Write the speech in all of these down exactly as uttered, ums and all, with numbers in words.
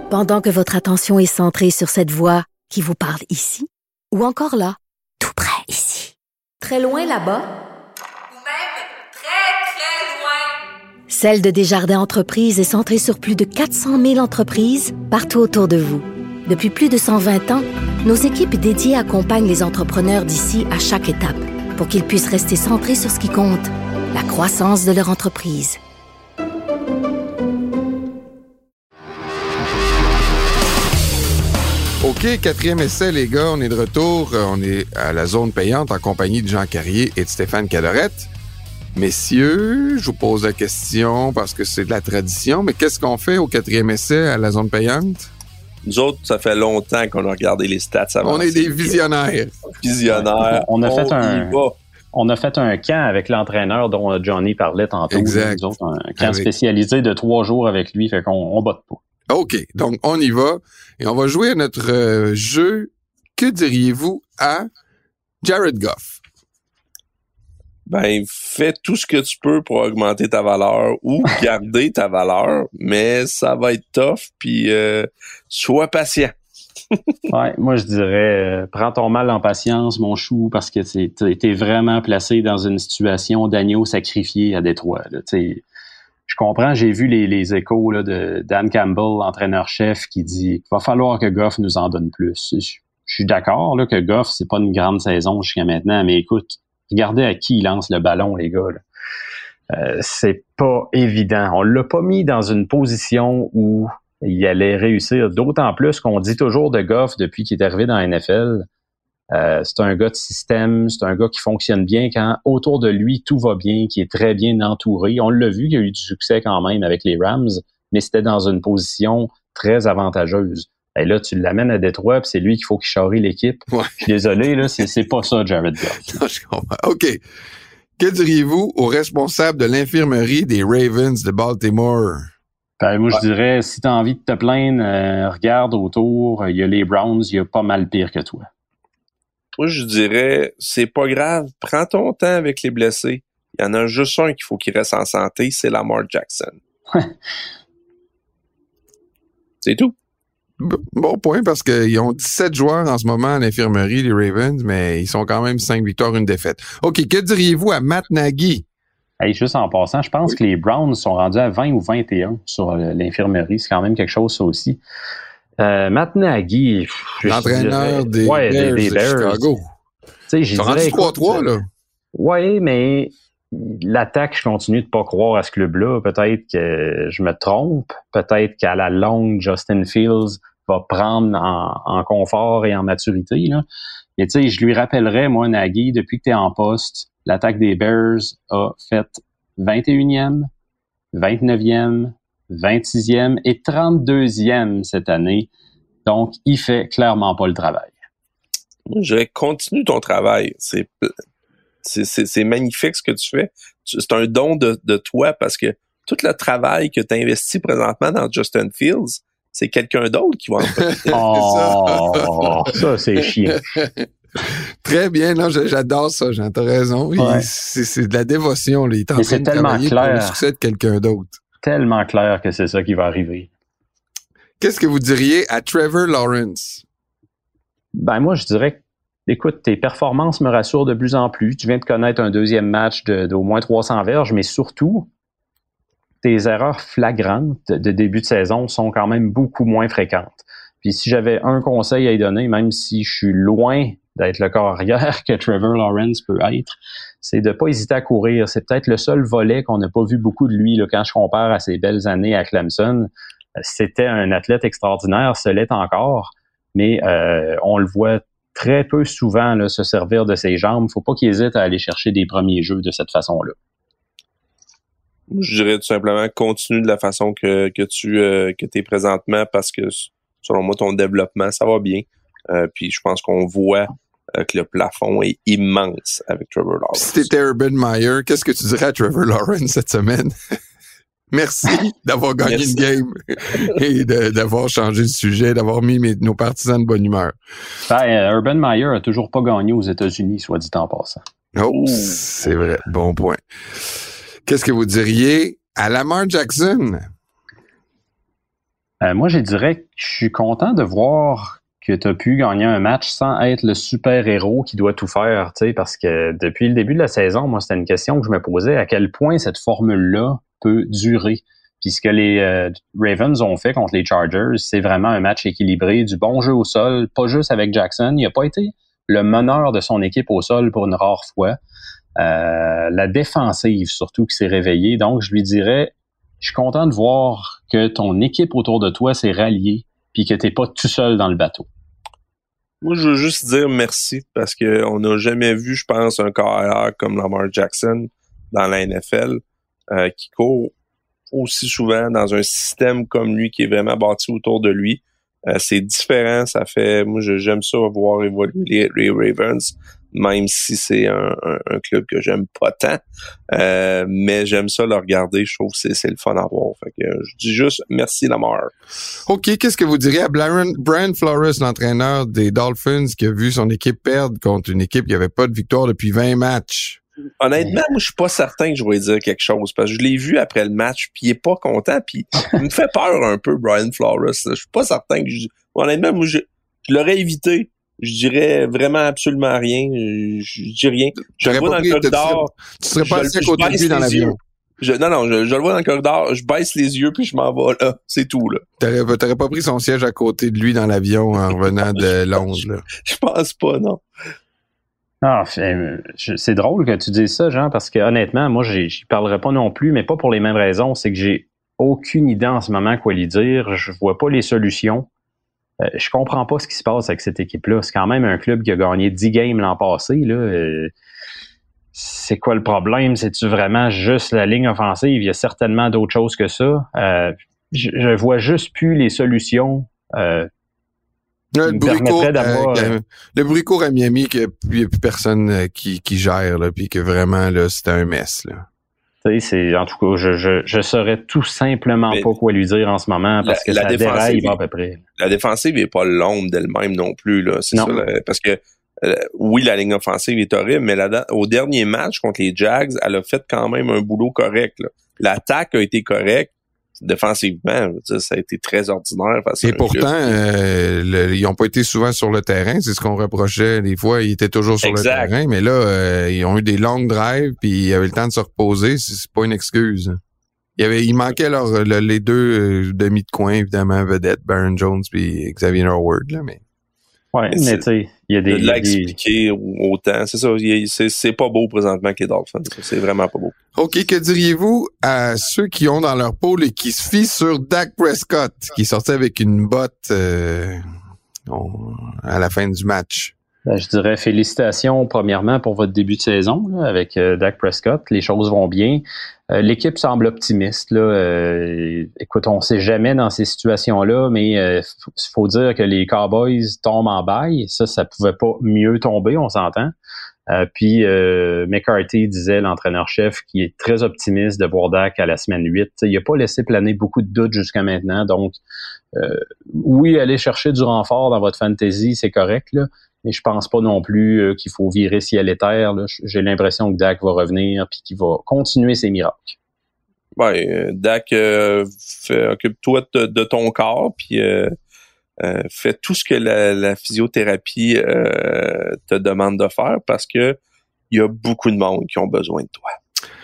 Pendant que votre attention est centrée sur cette voix qui vous parle ici, ou encore là, tout près ici, très loin là-bas, ou même très, très loin. Celle de Desjardins Entreprises est centrée sur plus de quatre cent mille entreprises partout autour de vous. Depuis plus de cent vingt ans, nos équipes dédiées accompagnent les entrepreneurs d'ici à chaque étape pour qu'ils puissent rester centrés sur ce qui compte, la croissance de leur entreprise. OK, quatrième essai, les gars, on est de retour. On est à la zone payante en compagnie de Jean Carrier et de Stéphane Cadorette. Messieurs, je vous pose la question parce que c'est de la tradition, mais qu'est-ce qu'on fait au quatrième essai à la zone payante? Nous autres, ça fait longtemps qu'on a regardé les stats avant. On est des visionnaires. Visionnaires. On a on fait un... y va. On a fait un camp avec l'entraîneur dont Johnny parlait tantôt. Exact. Nous autres, un camp Avec... spécialisé de trois jours avec lui, fait qu'on on botte pas. OK, donc on y va et on va jouer à notre euh, jeu. Que diriez-vous à Jared Goff? Ben, fais tout ce que tu peux pour augmenter ta valeur ou garder ta valeur, mais ça va être tough, puis euh, sois patient. Ouais, moi je dirais, euh, prends ton mal en patience, mon chou, parce que t'es, t'es vraiment placé dans une situation d'agneau sacrifié à Détroit. Là, t'sais. Je comprends, j'ai vu les, les échos là, de Dan Campbell, entraîneur-chef, qui dit qu'il va falloir que Goff nous en donne plus. Je, je suis d'accord là, que Goff, c'est pas une grande saison jusqu'à maintenant, mais écoute, regardez à qui il lance le ballon, les gars. Là. Euh, c'est pas évident. On l'a pas mis dans une position où il allait réussir, d'autant plus qu'on dit toujours de Goff depuis qu'il est arrivé dans la N F L. Euh, c'est un gars de système, c'est un gars qui fonctionne bien quand autour de lui tout va bien, qui est très bien entouré. On l'a vu, il y a eu du succès quand même avec les Rams, mais c'était dans une position très avantageuse. Et là, tu l'amènes à Détroit, puis c'est lui qu'il faut qu'il charrie l'équipe. Ouais. Je suis désolé, là, c'est, c'est pas ça, Jared Goff. Non, je comprends. OK. Que diriez-vous au responsable de l'infirmerie des Ravens de Baltimore? Ben, moi, ouais. je dirais, si tu as envie de te plaindre, euh, regarde autour, il y a les Browns, il y a pas mal pire que toi. Moi, je dirais, c'est pas grave, prends ton temps avec les blessés. Il y en a juste un qu'il faut qu'il reste en santé, c'est Lamar Jackson. C'est tout. Bon point, parce qu'ils ont dix-sept joueurs en ce moment à l'infirmerie, les Ravens, mais ils sont quand même cinq victoires, une défaite. OK, que diriez-vous à Matt Nagy? Hey, juste en passant, je pense oui. que les Browns sont rendus à vingt ou vingt et un sur euh, l'infirmerie. C'est quand même quelque chose, ça aussi. Euh, Matt Nagy, l'entraîneur dirais, des, ouais, Bears des, des de Bears. Chicago. Ils sont rendus trois trois, là. Oui, mais l'attaque, je continue de pas croire à ce club-là. Peut-être que je me trompe. Peut-être qu'à la longue, Justin Fields va prendre en, en confort et en maturité. Là. Mais tu sais, je lui rappellerais, moi, Nagy, depuis que tu es en poste, l'attaque des Bears a fait vingt et unième, vingt-neuvième, vingt-sixième et trente-deuxième cette année. Donc, il fait clairement pas le travail. Je dirais, continue ton travail. C'est, c'est, c'est, c'est magnifique ce que tu fais. C'est un don de, de toi parce que tout le travail que tu investis présentement dans Justin Fields, c'est quelqu'un d'autre qui va en profiter. Oh, ça, c'est chiant. Très bien, non, j'adore ça, Jean, t'as raison. Ouais. C'est, c'est de la dévotion, là. Il est en Mais train c'est de tellement travailler clair. pour le succès de quelqu'un d'autre. Tellement clair que c'est ça qui va arriver. Qu'est-ce que vous diriez à Trevor Lawrence? Ben moi, je dirais, écoute, tes performances me rassurent de plus en plus. Tu viens de connaître un deuxième match de, d'au moins trois cents verges, mais surtout, tes erreurs flagrantes de début de saison sont quand même beaucoup moins fréquentes. Puis si j'avais un conseil à y donner, même si je suis loin d'être le corps arrière que Trevor Lawrence peut être, c'est de pas hésiter à courir. C'est peut-être le seul volet qu'on n'a pas vu beaucoup de lui là, quand je compare à ses belles années à Clemson. C'était un athlète extraordinaire, ce l'est encore, mais euh, on le voit très peu souvent là, se servir de ses jambes. Faut pas qu'il hésite à aller chercher des premiers jeux de cette façon-là. Je dirais tout simplement continue de la façon que, que tu euh, que t'es présentement parce que selon moi ton développement ça va bien. Euh, puis je pense qu'on voit euh, que le plafond est immense avec Trevor Lawrence. Si t'étais Urban Meyer, qu'est-ce que tu dirais à Trevor Lawrence cette semaine? Merci d'avoir gagné Merci. une game et de, d'avoir changé le sujet, d'avoir mis mes, nos partisans de bonne humeur. Ben, Urban Meyer a toujours pas gagné aux États-Unis, soit dit en passant. Oh, Ouh. C'est vrai. Bon point. Qu'est-ce que vous diriez à Lamar Jackson? Euh, moi, je dirais que je suis content de voir que tu as pu gagner un match sans être le super-héros qui doit tout faire, tu sais, parce que depuis le début de la saison, moi, c'était une question que je me posais, à quel point cette formule-là peut durer. Puis ce que les euh, Ravens ont fait contre les Chargers, c'est vraiment un match équilibré, du bon jeu au sol, pas juste avec Jackson. Il n'a pas été le meneur de son équipe au sol pour une rare fois. Euh, la défensive, surtout, qui s'est réveillée. Donc, je lui dirais, je suis content de voir que ton équipe autour de toi s'est ralliée puis que t'es pas tout seul dans le bateau. Moi, je veux juste dire merci parce que on n'a jamais vu, je pense, un carrière comme Lamar Jackson dans la N F L euh, qui court aussi souvent dans un système comme lui qui est vraiment bâti autour de lui. Euh, c'est différent, ça fait... Moi, je, j'aime ça voir évoluer les, les Ravens, même si c'est un, un, un club que j'aime pas tant. Euh, mais j'aime ça le regarder, je trouve que c'est, c'est le fun à voir. Fait que je dis juste merci Lamar. OK, qu'est-ce que vous diriez à Brian, Brian Flores, l'entraîneur des Dolphins, qui a vu son équipe perdre contre une équipe qui n'avait pas de victoire depuis vingt matchs? Honnêtement, moi, je suis pas certain que je vais dire quelque chose, parce que je l'ai vu après le match, puis il est pas content, puis il me fait peur un peu, Brian Flores. Là. Je suis pas certain que je... Honnêtement, moi, je, je l'aurais évité. Je dirais vraiment absolument rien. Je, je dis rien. Je le vois dans le corridor. Tu serais pas assis à côté de lui dans l'avion. Je, non, non, je, je le vois dans le corridor, je baisse les yeux, puis je m'en vais là. C'est tout, là. T'aurais, t'aurais pas pris son siège à côté de lui dans l'avion en revenant de Londres, là. Je pense pas, non. Ah, c'est drôle que tu dises ça, Jean, parce que honnêtement, moi, j'y parlerai pas non plus, mais pas pour les mêmes raisons. C'est que j'ai aucune idée en ce moment quoi lui dire. Je vois pas les solutions. Euh, je comprends pas ce qui se passe avec cette équipe-là. C'est quand même un club qui a gagné dix games l'an passé, là. Euh, c'est quoi le problème? C'est-tu vraiment juste la ligne offensive? Il y a certainement d'autres choses que ça. Euh, je, je vois juste plus les solutions. Euh, Le bruit, court, euh, le bruit court à Miami, qu'il n'y a plus personne qui, qui gère, là, puis que vraiment, là, c'était un mess, là. Tu sais, c'est, en tout cas, je, je, je saurais tout simplement Mais pas quoi lui dire en ce moment, parce la, que la ça déraille à peu près. La défensive n'est pas l'ombre d'elle-même non plus, là. C'est non. ça, là, parce que, euh, oui, la ligne offensive est horrible, mais la, au dernier match contre les Jags, elle a fait quand même un boulot correct, là. L'attaque a été correcte. Défensivement, je veux dire, ça a été très ordinaire. Face Et pourtant, euh, le, ils n'ont pas été souvent sur le terrain. C'est ce qu'on reprochait. Des fois, ils étaient toujours sur exact. le terrain. Mais là, euh, ils ont eu des longues drives puis ils avaient le temps de se reposer. C'est, c'est pas une excuse. Il y avait, il manquait leur, le, les deux euh, demi de coin, évidemment, vedette, Baron Jones puis Xavier Howard, là, mais. Ouais, mais, mais tu sais, il y a des. De l'expliquer des... autant. C'est ça. C'est, c'est pas beau présentement que les Dolphins. C'est vraiment pas beau. OK, que diriez-vous à ceux qui ont dans leur pôle et qui se fient sur Dak Prescott, qui sortait avec une botte euh, on, à la fin du match? Ben, je dirais félicitations premièrement pour votre début de saison là, avec euh, Dak Prescott. Les choses vont bien. Euh, l'équipe semble optimiste. Là. Euh, écoute, on ne sait jamais dans ces situations-là, mais il euh, faut, faut dire que les Cowboys tombent en bail. Ça, ça pouvait pas mieux tomber, on s'entend. Euh, puis euh, McCarthy disait, l'entraîneur-chef, qui est très optimiste de voir Dak à la semaine huit. T'sais, il a pas laissé planer beaucoup de doutes jusqu'à maintenant. Donc, euh, oui, aller chercher du renfort dans votre fantasy, c'est correct, là. Mais je pense pas non plus euh, qu'il faut virer ciel et terre. Là. J'ai l'impression que Dak va revenir puis qu'il va continuer ses miracles. Ouais, Dak, euh, fait, occupe-toi de, de ton corps puis euh, euh, fais tout ce que la, la physiothérapie euh, te demande de faire parce que il y a beaucoup de monde qui ont besoin de toi.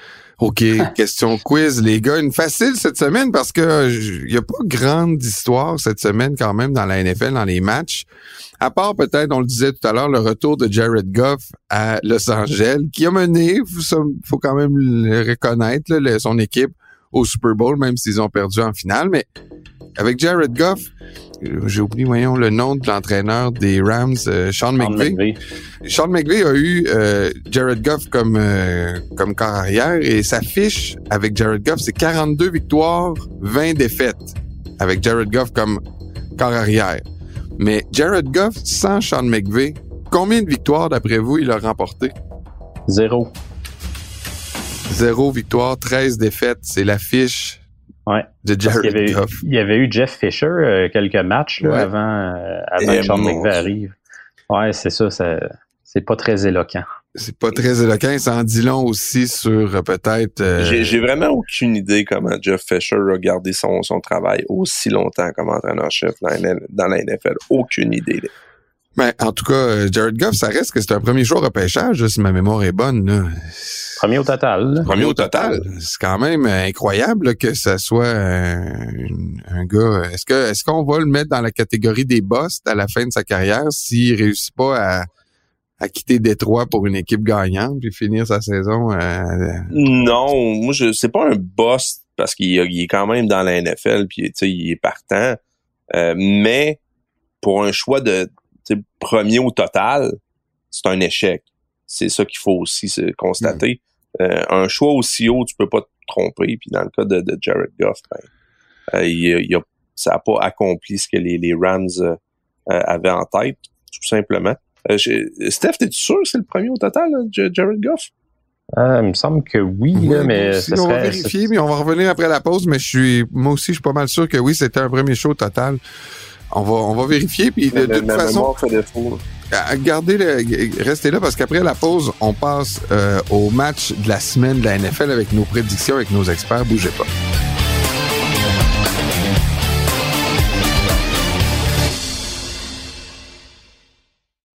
OK, question quiz, les gars. Une facile cette semaine parce que il y a pas grande histoire cette semaine quand même dans la N F L, dans les matchs. À part peut-être, on le disait tout à l'heure, le retour de Jared Goff à Los Angeles, qui a mené, faut, faut quand même le reconnaître, là, le, son équipe au Super Bowl, même s'ils ont perdu en finale. Mais avec Jared Goff, j'ai oublié, voyons, le nom de l'entraîneur des Rams, euh, Sean McVay. McVay. Sean McVay a eu euh, Jared Goff comme euh, comme corps arrière et sa fiche avec Jared Goff, c'est quarante-deux victoires, vingt défaites avec Jared Goff comme corps arrière. Mais Jared Goff, sans Sean McVay, combien de victoires, d'après vous, il a remporté? Zéro. Zéro victoire, treize défaites. C'est la fiche ouais. de Jared il avait, Goff. Il y avait eu Jeff Fisher euh, quelques matchs là, ouais. avant, euh, avant que Sean McVay arrive. Ouais, c'est ça, ça, c'est pas très éloquent. c'est pas très éloquent. Ça en dit long aussi sur euh, peut-être... Euh... J'ai, j'ai vraiment aucune idée comment Jeff Fisher a gardé son, son travail aussi longtemps comme entraîneur-chef dans, dans la N F L. Aucune idée. Ben, en tout cas, Jared Goff, ça reste que c'est un premier choix au repêchage, si ma mémoire est bonne. Là. Premier au total. Là. Premier au total. C'est quand même incroyable là, que ça soit un, un gars... Est-ce que est-ce qu'on va le mettre dans la catégorie des boss à la fin de sa carrière s'il réussit pas à, à quitter Détroit pour une équipe gagnante puis finir sa saison? Euh... Non, moi, je c'est pas un boss parce qu'il il est quand même dans la N F L puis il est partant. Euh, mais pour un choix de premier au total, c'est un échec. C'est ça qu'il faut aussi se constater. Mmh. Euh, un choix aussi haut, tu peux pas te tromper. Puis dans le cas de, de Jared Goff, ben, euh, il, il a, ça n'a pas accompli ce que les, les Rams euh, avaient en tête, tout simplement. Euh, Steph, es-tu sûr que c'est le premier au total, là, Jared Goff? Euh, il me semble que oui, oui là, mais aussi, ça on serait, va vérifier, mais on va revenir après la pause. Mais je suis, moi aussi, je suis pas mal sûr que oui, c'était un premier show total. On va, on va vérifier, puis de, de toute façon, gardez le, restez là parce qu'après la pause, on passe euh, au match de la semaine de la N F L avec nos prédictions, avec nos experts. Bougez pas.